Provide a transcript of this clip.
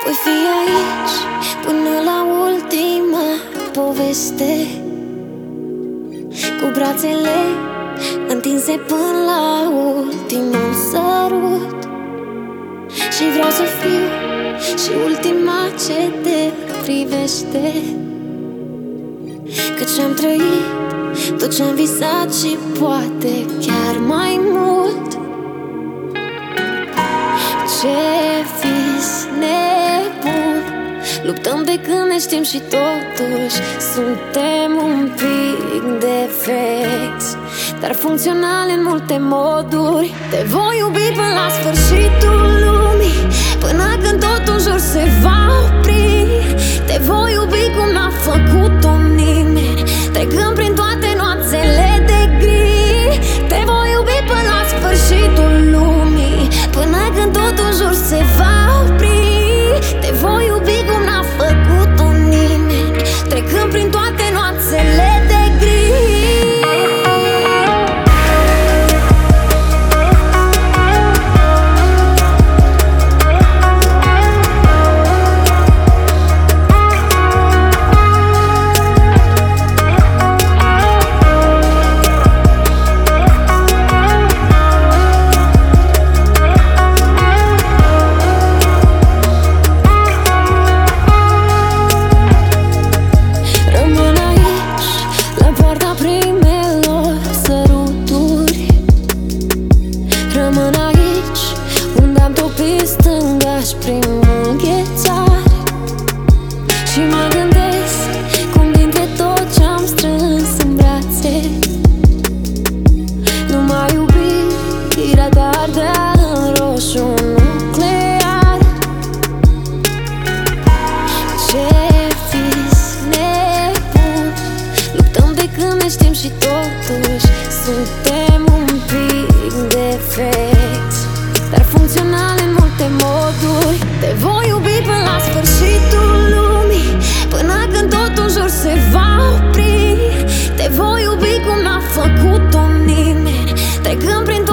Voi fi aici până la ultima poveste, cu brațele întinse până la ultimul sărut. Și vreau să fiu și ultima ce te privește, căci am trăit tot ce-am visat și poate chiar mai mult. Ce vis nebun, luptăm de când ne știm și totuși suntem un pic defecți, dar funcționali în multe moduri. Te voi iubi până la sfârșitul lumii, până când totul în jur se va opri. Te voi iubi cum n-a făcut-o nimeni, trecând prin toate noaptele de gri. Te voi iubi până la sfârșitul lumii, până când totul în jur se va opri. Te voi iubi cum n-a făcut-o nimeni, trecând prin toate noaptele de gri. Rămân aici unde am topit stânga-și primul ghețar, și mă gândesc cum dintre tot ce-am strâns în brațe, numai iubirea ta ardea în roșu nuclear. Ce vis nebun, luptăm de când ne știm și totuși suntem un pic defecți, dar funcționali în multe moduri. Te voi iubi până la sfârșitul lumii, până când totul în jur se va opri. Te voi iubi cum n-a făcut-o nimeni, trecând prin